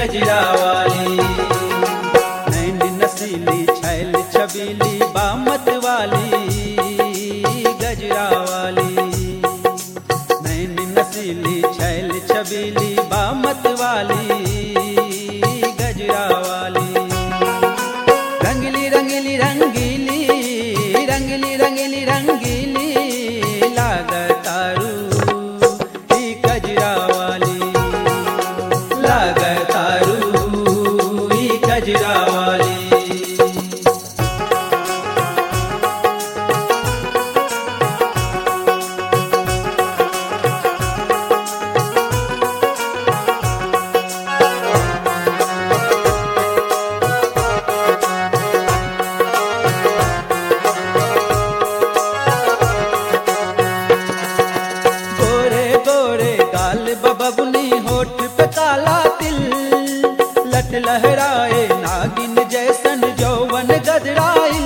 गजरा वाली। नैन नसीली छैल छबीली बामत वाली गजरा वाली। नैन नसीली छैल छबीली बामत वाली गजरा वाली। रंगली रंगली रंगीली रंगली रंगली रंगीली लागतारू ई गजरा वाली। लागतारू ई गजरा वाली। बबुनी होठ पे काला तिल लट लहराए नागिन जैसन जौवन गजराइल।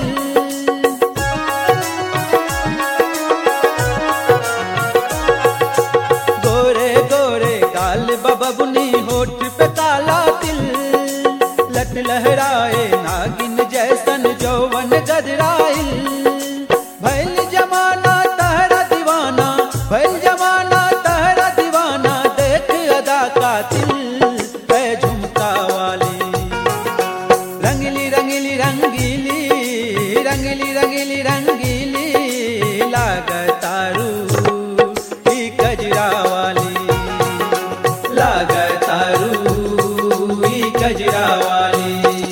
गोरे गोरे गाल बबुनी होठ पे काला तिल लट लहराए नागिन जैसन जौवन गजराइल। भैल जमाना तहरा दीवाना भैल जमाना तहरा दीवाना कातिल है झुमका वाली। रंगली रंगली रंगीली रंगली रंगली रंगीली लागतारू ई गजरा वाली। लागतारू ई गजरा वाली।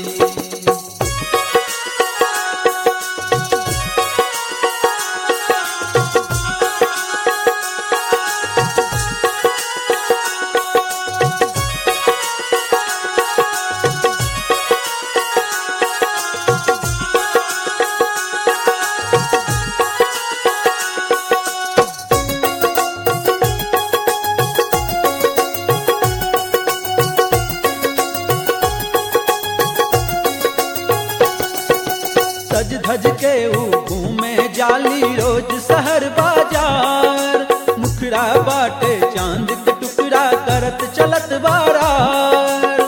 सज धज के घूमे जाली रोज शहर बाजार। मुखड़ा बाटे चांद के टुकड़ा करत चलत बारार।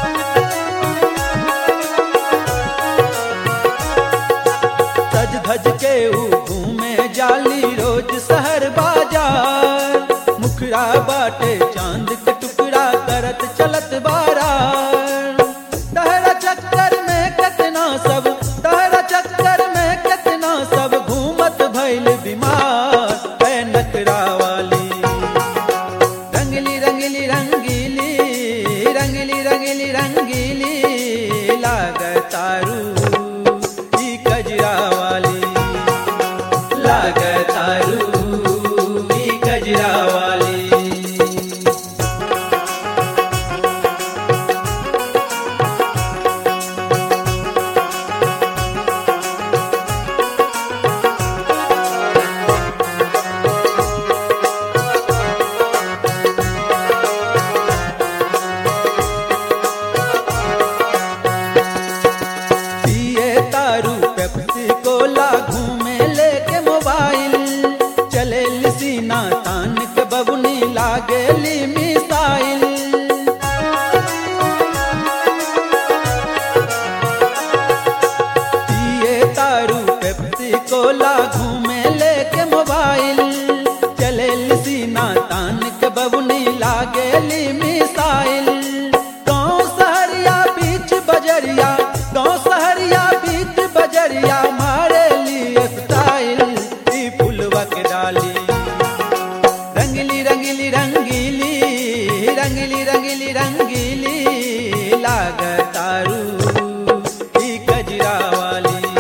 सज धज के घूमे जाली रोज शहर बाजार। मुखड़ा बाटे चांद के टुकड़ा करत चलत बारार। तहरा चक्कर में कितना सब तहरा चक्कर में कितना सब घूमत भइल बीमार है नखरा वाली। रंगली रंगली रंगीली रंगली रंगली रंगीली लागतारू ई गजरा वाली। लागतारू ई गजरा वाली। पेप्सी कोला घूमे लेके मोबाइल चले सीना तान के बबुनी लागेली मिसाइल। पिए तारू पेप्सी कोला घूमे लेके मोबाइल चले सीना तान के बबुनी लागेली मिसाइल। गाँव सहरिया बीच बजरिया गाँव सहरिया बीच बजरिया मारे लिए स्टाइल ई फुलवा के डाली। रंगली रंगली रंगीली रंगली रंगली रंगीली लागतारू ई गजरा वाली।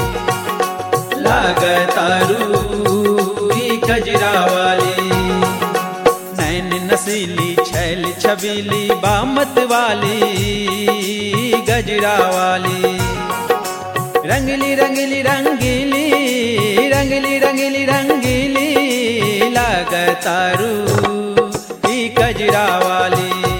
लागतारू ई गजरा वाली। नैन नसीली छैल छबीली बामत वाली गजरा वाली। रंगली रंगली रंगीली रंगली रंगली रंगीली लागतारू ई गजरा वाली।